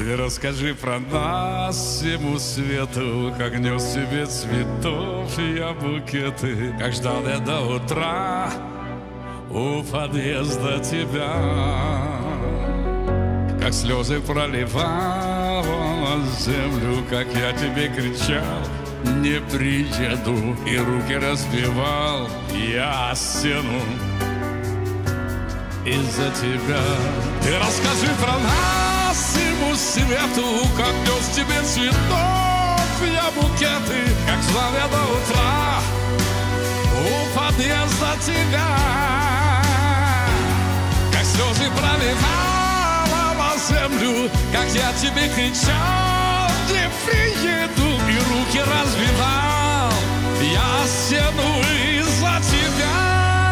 Ты расскажи про нас всему свету, как нес тебе цветов я букеты, как ждал я до утра у подъезда тебя, как слезы проливал на землю, как я тебе кричал: не приеду, и руки разбивал я стену из-за тебя. Ты расскажи про нас всему свету, как нес тебе цветов я букеты, как ждал я до утра у подъезда тебя, как слезы проливала на землю, как я тебе кричал: не приеду, и руки развивал я стену из-за тебя.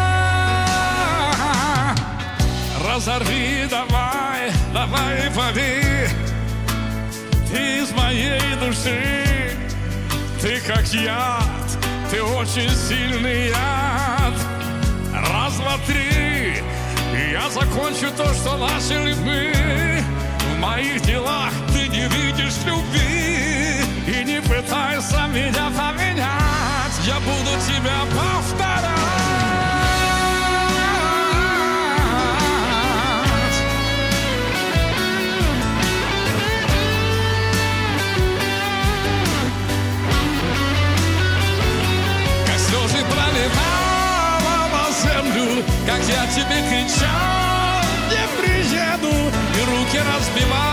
Разорви, давай, давай, пали, ты из моей души, ты как яд, ты очень сильный яд. Раз, два, три, и я закончу то, что начали мы. В моих делах ты не видишь любви, и не пытайся меня поменять, я буду тебя повторять. Как слезы проливала на землю, как я тебе кричал: не приеду, и руки разбивал